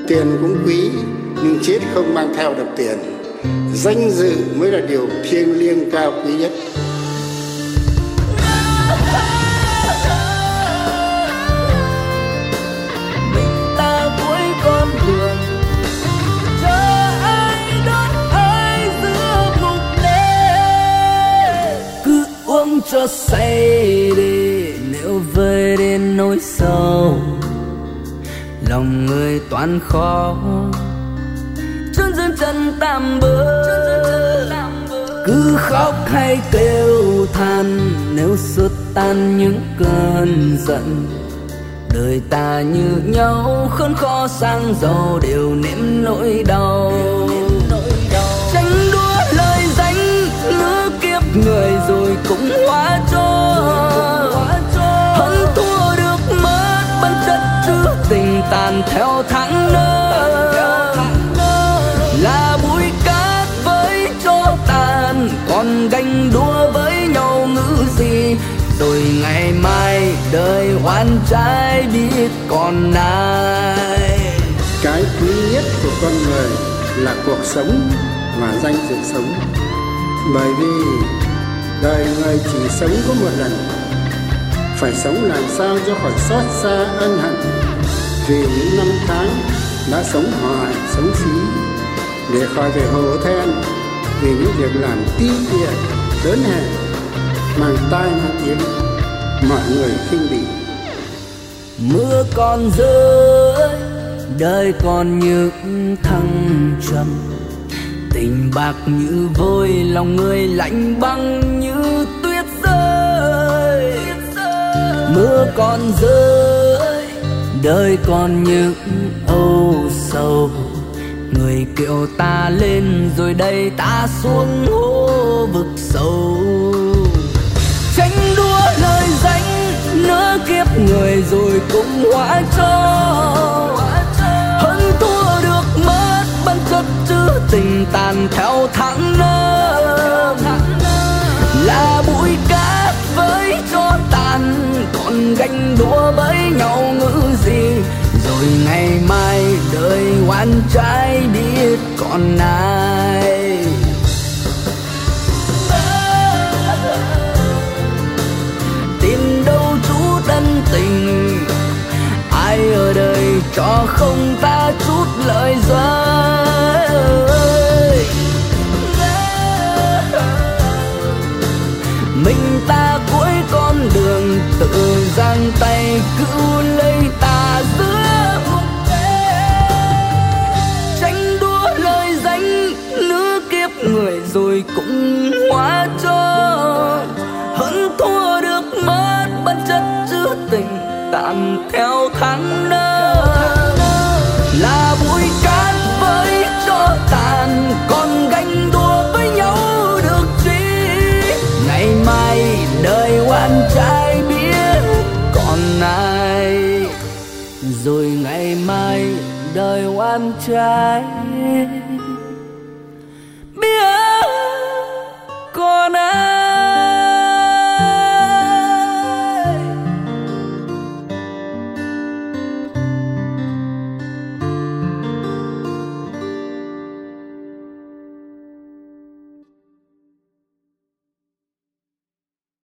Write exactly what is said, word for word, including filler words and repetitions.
Tiền cũng quý, nhưng chết không mang theo được tiền. Danh dự mới là điều thiêng liêng cao quý nhất. Mình ta cuối con đường, chờ ai đón ai giữa vùng đê. Cứ uống cho say đi, nếu vơi đến nỗi sâu, lòng người toan khó chân dân chân tạm bỡ. Cứ khóc hay kêu than, nếu xua tan những cơn giận. Đời ta như nhau, khốn khó sang giàu đều nếm nỗi đau. Tranh đua lời danh, lứa kiếp người rồi cũng hóa trôi. Hơn thua được mất bản chất trữ tình tàn theo tháng năm. Là bụi cát với cho tàn, còn ganh đua với nhau ngữ gì. Rồi ngày mai đời oan trái biết còn ai. Cái quý nhất của con người là cuộc sống và danh dự sống. Bởi vì đời người chỉ sống có một lần, phải sống làm sao cho khỏi xót xa ân hận vì những năm tháng đã sống hoài sống phí, để khỏi phải hổ thẹn vì những việc làm ti tiện lớn hèn mang tai mang tiếng mọi người khinh bỉ. Mưa còn rơi, đời còn những thăng trầm. Tình bạc như vôi, lòng người lạnh băng như tuyết rơi. Mưa còn rơi, đời còn những âu sầu. Người kiệu ta lên rồi đây ta xuống hố vực sâu. Tranh đua lời danh, nửa kiếp người rồi cũng hóa trôi. Hơn thua được mất bản chất trữ tình tàn theo tháng năm. Là bụi cát với cho tàn, còn ganh đua với nhau ngữ gì. Rồi ngày mai đời oan trái biết còn ai. Tìm đâu chút ân tình, ai ở đây cho không ta chút lời rơi. Mình ta cuối con đường, tự giang tay cứu lấy ta giữa vùng đê. Tranh đua lời danh, lứa kiếp người rồi cũng hóa trôi. Hơn thua được mất bản chất trữ tình tàn theo tháng năm. Là bụi cát với cho tàn, còn ganh đua với nhau được gì. Ngày mai đời oan trái biết còn ai. Rồi ngày mai đời oan trái